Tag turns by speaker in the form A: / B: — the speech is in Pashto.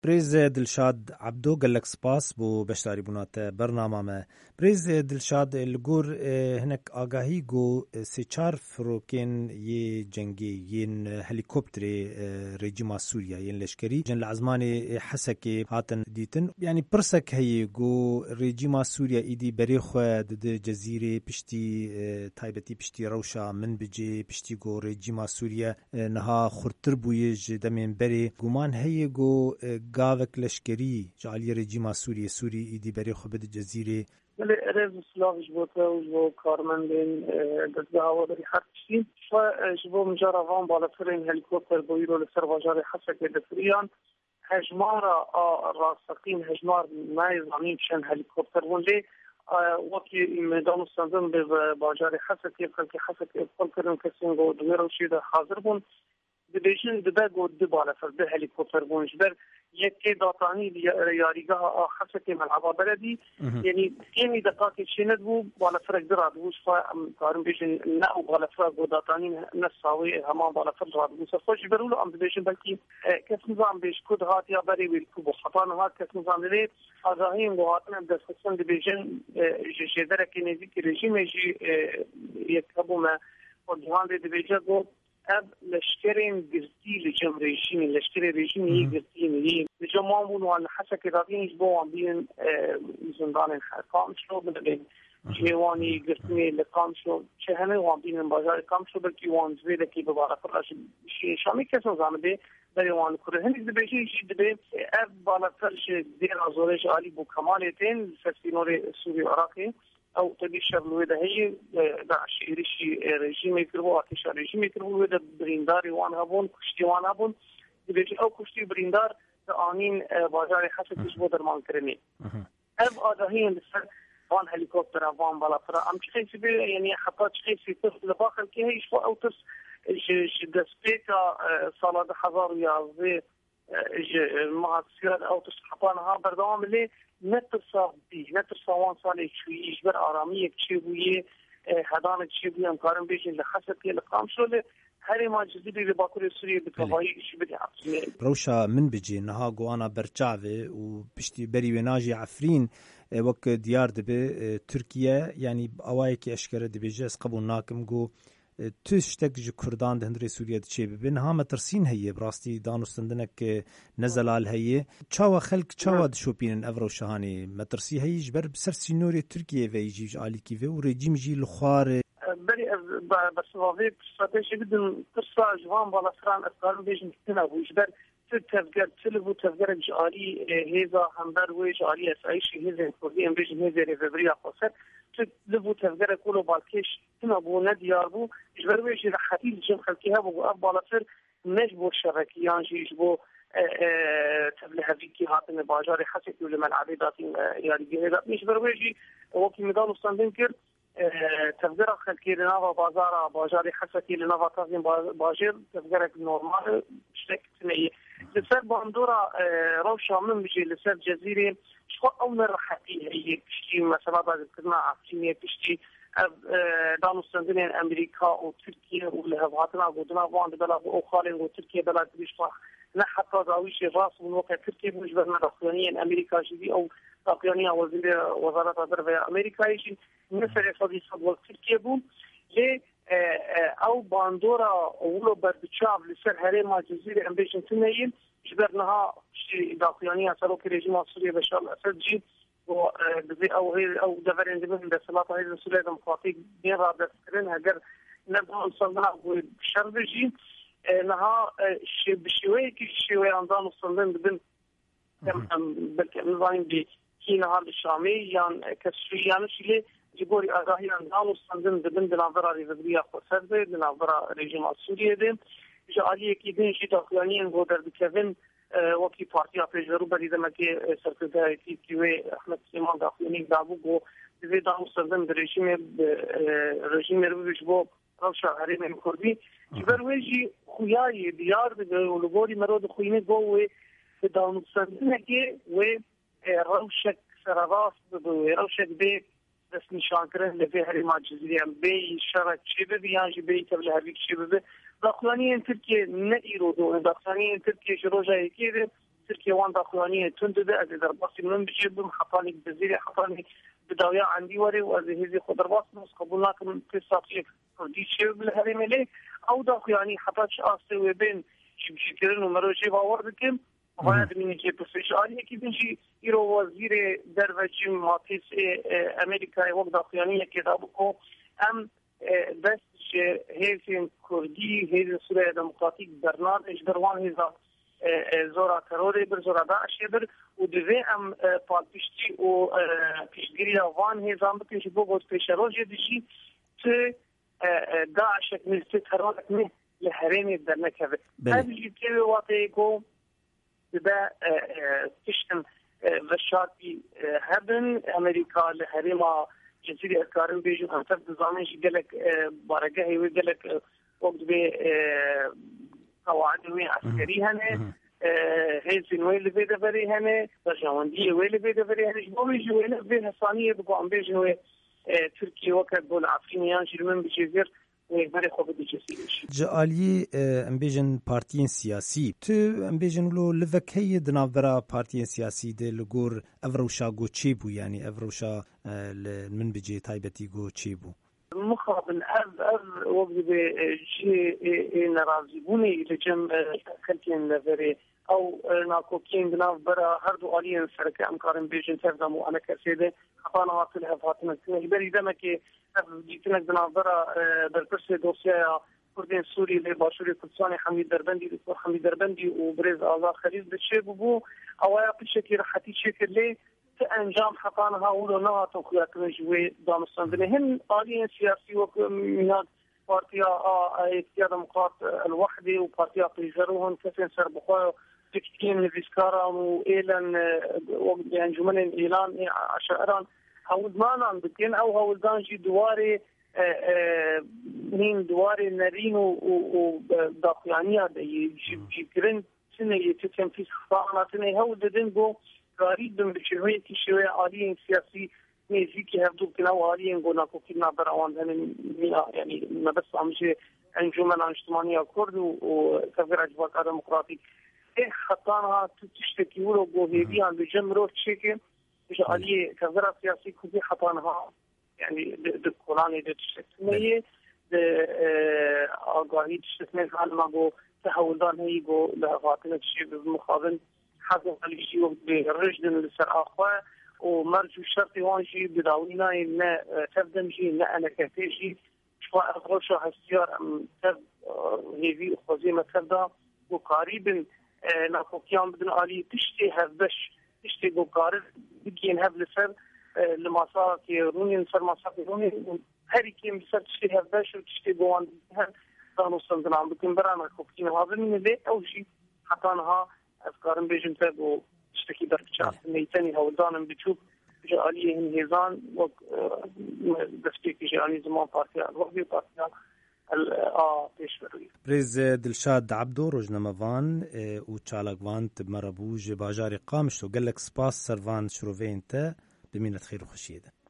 A: بريز دلشاد عبدو قال لك سباس بو بشتاري بنات برنامج ما بريز دلشاد الجور هناك آگاهی گو سچار فروكين ي جنگي ين هليكوبتري ريجيما سوريا ين لشكري جن العزماني حسكي هاتن ديتن يعني برسك هي گو ريجيما سوريا ايدي بريخ د جزيرة بشتي تايبتي بشتي روشا من بجي بشتي گو ريجيما سوريا نها خرتر بويج دمين بري گومان هي گو گاوک لشکری جعلی رژیم سوری ایدی برای خوب جزیره
B: ولی رز سلاوش بوده و جو کارمندین دزده هوا داری حرکشی و جو مجاروان بالاترین هلیکوپتر بویرو لسر واجار حسک دفریان هجمار راسقین هجمار نایزانیم شن هلیکوپتر ونلی وقتی میدان استندن به واجار حسک که حسک افضل کردن کسین گو دویرو شیده حاضر بون دبیشن دبا گود دباله فرده هلیکوپتر بونش بر یکی داتانی یاریگاه حسک ملعبا بلدی یعنی کمی دقاقی چیند بو بالا فرق دراد بوش فا کارم بیشن ناو بالا فرق و داتانی نساوی همان بالا فرق دراد بوش خوش برولو ام دبیشن بلکی کس نظام بیش کد هات یا بری ویلکو بو خطان هات کس نظام لی آزاهیم بو هاتن دست خصن دبیشن جدره که نزیک رژیم جی یکبو ما خودهان دبیشن بو اب لشکرین گرتی لجم رژیمی لشکر رژیمی گرتیمی لجم مامون وان حسک دادینش بو وان بین زندان حکام شو بدبین جوانی گرتنی لقام شو چه همه وان بین بازار کام شو بلکی وان زویده کی بباره فرش شامی کسان زامده بری وان کره هنیز دبیشی دبی اب بالا فرش دیر آزورش عالی بو کمالتین سفینور سوری عراقی او تبي شغله ده هي داعش ريشي رژیم کربو آتش رژیم کربو ده برینداری وان هبون کشتی وان هبون دبیجی او کشتی بریندار آنین بازار حسکش بود درمان کرنی اب آدهی اندسر وان هلیکوپتر وان بالا فرا ام چخیسی بی یعنی حتی چخیسی تفت لباخر که هیش فو او تس دسپیکا سال 2011 مهاتسیاد او تس حطانها بردوام لی نترسا وان سالی چویش بر آرامی یک چی بویه هدان چی بویه امکارم بیشن لحسکی لقام شده هری ما جزیری لباکور سوریه بتوایی ایشی بدی عبسیه
A: روشا من بجي نها قوانا برچاوه و بشتي بري وناجي عفرين وك ديار دبي تركيا يعني اوايكي اشكره دبي جاس قبول ناكم قو تشتك جو كردان دهندري سوريا دشي ببن ها مترسين هي براستي دانو استندنك نزل على هي تشاوا خلق تشاوا دشوبين افرو شهاني مترسي هي جبر بسر سينوري تركيا ويجي علي كيف وريجيم جي لخوار
B: بري بس وظيفه استراتيجي بدن ترسا جوان بالا فران اسكار بيجن تنا وجبر تفكر تلفو تفكر جاري هذا همبر ويج علي اسايشي هذا كردي ام بيجن هذا ريفريا قصر تلفو تفكر كله بالكيش تنا بو نديار بو جبر ويج حتيل جم خلكيها بو ابالا فر نجبو شركيان جيجبو تبلها فيكي هاتن باجاري حسيت ولا ملعبي داتين يعني هذا مش برويجي وكي ميدان استندنكر تفكر خلكي لنافا بازارا باجاري حسكي لنافا تازين باجر تفكرك نورمال بشتك تنية لسر باندورا روشا من بيجي لسر جزيرة شو أول رحتي هي بشتي مثلا بعد كنا عارفين بشتي دانو استندنين أمريكا وتركيا والهباتنا ودنا وان بلا وخالين وتركيا بلا بيشفح نه حتی داویش راس من وقت ترکیه مش برنا داخليين امريكا جدي او داخليين وزارة الدفاع امريكا يجي مثل اقتصادي صد تركيا بون ل او باندورا اولو بردچاو لسر هرم جزيره امبيشن تنين جبرناها شي داخليين صاروا كريجيم سوريا بشار الاسد جي او دفرين دبن بسلاطه هي السوريه ديمقراطيه بين رابطين هاجر نبغى نصنع بشربجي نها بشوي كشوي عندنا مصنفين بدن بالنظام دي كينا هذا الشامي يعني كشوي يعني شيء جبوري أراهي عندنا مصنفين بدن بنظرة ريفريا خسرت بنظرة رجيم السوري ده جالي كيدين شيء داخليين غدر بكفن وكي بارتي أبيجرو بدي ده مكي سرقة كي أحمد سليمان داخليين دابو جو ده مصنفين برجيم رجيم روشا هرم كردي جبر ويجي خوياي ديار ولغوري مرود خوينه جوه بدون سنتكي و روشك سراواس روشك بي بس نشان كره لفي هرم الجزيرة بي شرط شبه يعني بي تبله هذيك شبه داخلاني تركيا نيرو دو داخلاني تركيا شروجا كده تركيا وان داخلانية تندد از درباطي من بجيبهم حطاني بزيري حطاني بداوية عندي وري وهذه هذه خضروات نص قبول لكن قصة كردي شيء بالهرم ليه أو داخلاني حطاش أصلي وبين بشكرين ومروجي باوردكم وهذا من يجي بسيج عليه كي بنجي يرو وزير دروجي ماتيس أمريكا وقت داخلانية كتابكو أم بس هيفين كردي هذه سوريا ديمقراطيك برنامج دروان هذا زورا تروري بر زورا داعش بر ودوی ام پاکشتی و پیشگیری وان هزام بکنش بگوز پیشروجی دیشی تو داعش نزد ترورک نه لحرمی در نکبه هذه الكيوي واقعيكو بدا تشتم وشاكي هبن امريكا لحريما جزيرة أكارن بيجو أنتر دزانش قالك بارجه وقالك وقت به قواعد عسكري هنه هيزن ويل بيدا بري هنه رجواندية ويل بيدا بري هنه بويجو ويل بيها ثانية بقوا عم بيجو تركيا وقت بول عفرينيان جرمن بجزير
A: جالی امبیجن پارتیین سیاسی تو امبیجن لو لفکهی دنابرا پارتیین سیاسی ده لگور افروشا گو چی بو یعنی افروشا من بجی تایبتی گو چی بو
B: مخابن وقت به جي نرازيبوني لجم كلتين لفري او ناكوكين بناف برا هردو آليين سركة امكارن بيجن تفدمو انا كسيده خطانا واصلها فاتنا بري دمكي جيتنك بناف برا بالكرسي دوسيا كردين سوري لباشوري كردستاني حميد دربندي دكتور حميد دربندي وبريز آزاد خليل بتشي ببو او بشكل رحتي شكل ليه انجام حقانها ولو نغاتو خياك نجوي دامستان هن آليين سياسي ومناد بارتيا اتحاد ديمقراط الوحدة وبارتيا طيجروهن كثير سر بخوا تكتين نفيسكارا وإيلان وانجمن إيلان عشائران هاودمانا بكين أو هاودان جي دواري هين دواري نارين وداقيانية جي كرن سنة يتكن في خطانا سنة هاوددن بو قريب بشوية كشوية عاليين سياسي نيزيكي هفدو كناو عاليين قونا كوكينا براوان يعني ما بس عمشي انجمن اجتماعية كرد وكفر اجباك ديمقراطيك خطانها تشتكي ولو بوهيبي عن بجمرو تشيكي مش عالية كفر سياسي كذي خطانها يعني دكولاني تشتكي آقاهي تشتكي علما بو تحولدان هي بو لغاتنا تشيكي بالمقابل حسب الشيء وقت بالرجل لسر أخوة ومرجو الشرطي وانشي بداوينا إن تبدم شيء إن أنا كتيجي شواء أغرشة هالسيار أم تب هذي خزيمة تبدا وقريبا ناكوكيان بدن آلي تشتي هفبش تشتي بقارب بكين هف لسر لمسا كيروني لسر مسا كيروني هري كيم لسر تشتي هفبش وتشتي بوان دانو سندنا بكين برانا كوكين هذا من اللي أو شيء حتى أنها أفكارن بيجن تبو تشتكي دركشات ميتاني هولدانن بتشوف جاليه هنهزان دستيكي جاني زمان بارتيا الوحدة بارتيا
A: بريز دلشاد عبدو روجنامافان و چالاقوان تبمربو جباجاري قامشتو قال لك سباس سرفان شروفين تا بمينة خير وخشيدة